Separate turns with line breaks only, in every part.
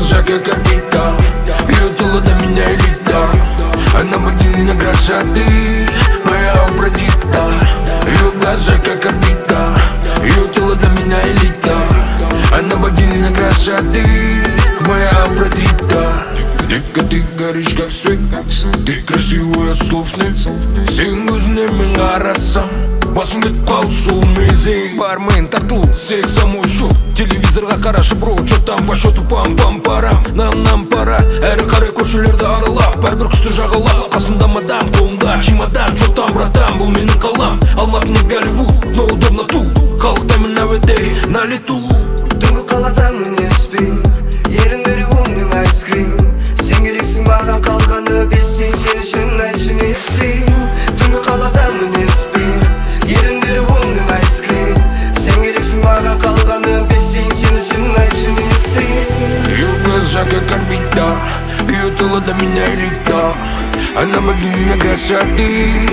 глаза как орбита, ее тело для меня элита. Она богиня красоты, моя Афродита. Ее глаза как орбита, ее тело для меня элита. Она богиня красоты, моя Афродита. Детка, ты горишь как свет, ты красивая слов нет. Сен көзіне мен қарасам, басым кетіп қалды сол мезей. Бармен тартылып сек самой шоу, телевизорға қарашы бро, чё там по счету пам-пам-парам. Нам пора, әрі қарай көшелерді аралап, бәрбір күшті жағалап. Қасымда мадам, қолымда чемодан, чё там братан, бұл менің қалам. Алматы не Голливуд, но удобно тут, қалықтаймын әуеде на лету.
Түнгі қаладамын еспей, еріндері өңнің айскрим. Сен керексің маған қалғаны бестен, сен үшін айтшы не істейін. Түнгі қаладамын еспей, еріндері өңнің айскрим. Сен керексің маған қалғаны бестен, сен үшін айтшы не істейін.
Ее глаза как орбита, ее тело для меня элита. Она богиня красоты.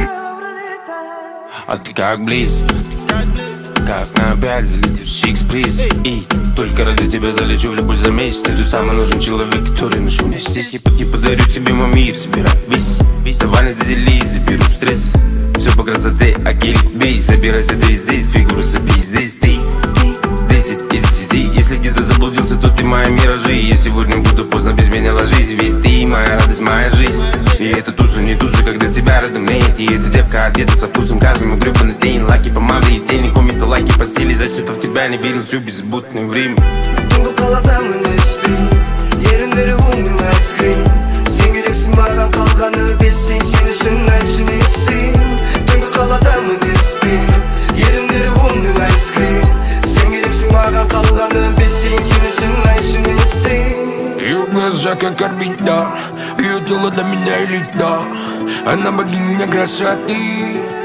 А ты как близ, как на опять залетевший экспресс. И только ради тебя залечу в любой за месяц. Ты тот самый нужен человек, который нужен мне здесь. Я подарю тебе мой мир, собирай весь. Давай на дизеле, заберу стресс. Все по красоте, а гелик бей. Собирайся ты здесь, фигуру забей здесь ты. 10 из 10. Если где-то заблудился, то ты моя миражи. Я сегодня буду поздно, без меня ложись. Ведь ты моя радость, моя жизнь. И это туса, не туса, когда тебя рядом нет. И эта девка одета со вкусом, каждому гребаный день. Лаки помады и тени, комменты, лайки, постели. Зачем-то в тебя не верил всю беззаботное время.
Түнгі қаладамын еспей, еріндері өңнің айскрим. Сен керексің маған қалғаны бестен, сен үшін айтшы не істейін. Түнгі қаладамын еспей, еріндері өңнің айскрим. Сен керексің маған қалғаны бестен, сен үшін айтшы не істейін.
Ее глаза как орбита, ее тело для меня элита. Она богиня красоты.